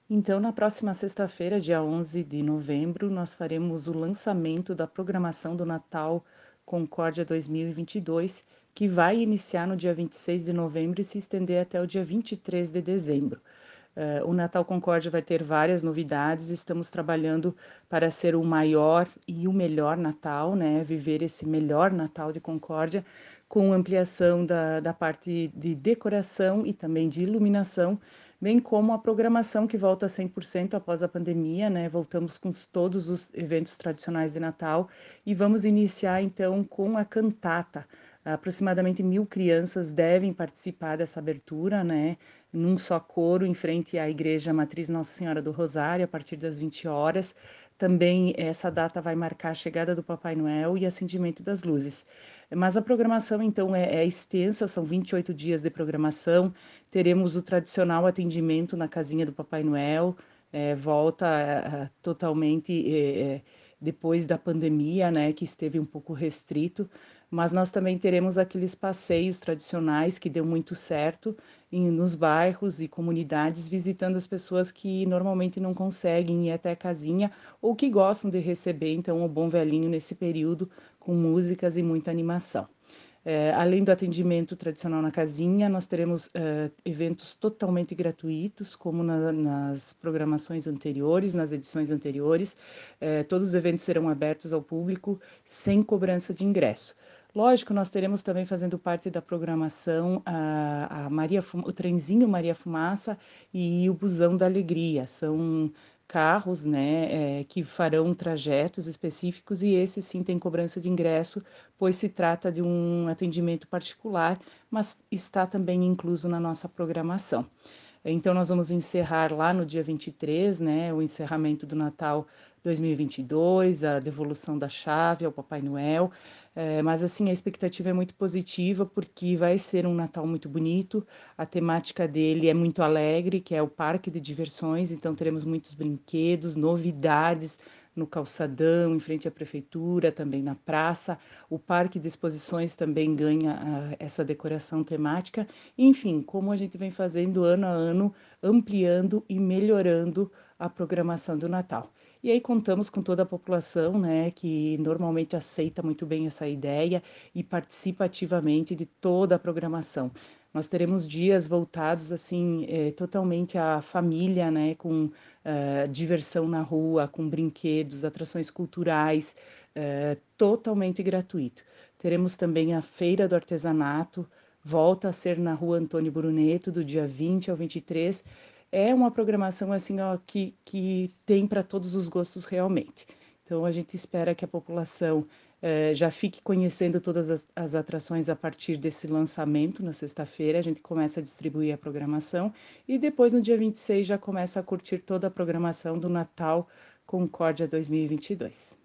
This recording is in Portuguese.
Então, na próxima sexta-feira, dia 11 de novembro, nós faremos o lançamento da programação do Natal Concórdia 2022, que vai iniciar no dia 26 de novembro e se estender até o dia 23 de dezembro. O Natal Concórdia vai ter várias novidades, estamos trabalhando para ser o maior e o melhor Natal, né? Viver esse melhor Natal de Concórdia, com ampliação da parte de decoração e também de iluminação, bem como a programação que volta a 100% após a pandemia, né? Voltamos com todos os eventos tradicionais de Natal e vamos iniciar então com a cantata. Aproximadamente 1.000 crianças devem participar dessa abertura, né? Num só coro, em frente à Igreja Matriz Nossa Senhora do Rosário, a partir das 20 horas. Também essa data vai marcar a chegada do Papai Noel e acendimento das luzes. Mas a programação, então, é extensa, são 28 dias de programação. Teremos o tradicional atendimento na casinha do Papai Noel, volta totalmente depois da pandemia, né, que esteve um pouco restrito, mas nós também teremos aqueles passeios tradicionais que deu muito certo nos bairros e comunidades, visitando as pessoas que normalmente não conseguem ir até a casinha ou que gostam de receber, então, o bom velhinho nesse período, com músicas e muita animação. Além do atendimento tradicional na casinha, nós teremos eventos totalmente gratuitos, como nas programações anteriores, nas edições anteriores. Todos os eventos serão abertos ao público sem cobrança de ingresso. Lógico, nós teremos também fazendo parte da programação o trenzinho Maria Fumaça e o Busão da Alegria. São carros, né, que farão trajetos específicos e esse sim tem cobrança de ingresso, pois se trata de um atendimento particular, mas está também incluso na nossa programação. Então, nós vamos encerrar lá no dia 23, né, o encerramento do Natal 2022, a devolução da chave ao Papai Noel. Mas, assim, a expectativa é muito positiva, porque vai ser um Natal muito bonito. A temática dele é muito alegre, que é o parque de diversões, então teremos muitos brinquedos, novidades no calçadão, em frente à prefeitura, também na praça. O parque de exposições também ganha essa decoração temática. Enfim, como a gente vem fazendo ano a ano, ampliando e melhorando a programação do Natal. E aí contamos com toda a população, né, que normalmente aceita muito bem essa ideia e participa ativamente de toda a programação. Nós teremos dias voltados assim totalmente à família, né, com diversão na rua, com brinquedos, atrações culturais, totalmente gratuito. Teremos também a Feira do Artesanato, volta a ser na Rua Antônio Bruneto, do dia 20 ao 23. É uma programação assim, ó, que tem para todos os gostos realmente. Então, a gente espera que a população já fique conhecendo todas as atrações a partir desse lançamento na sexta-feira. A gente começa a distribuir a programação e depois, no dia 26, já começa a curtir toda a programação do Natal Concórdia 2022.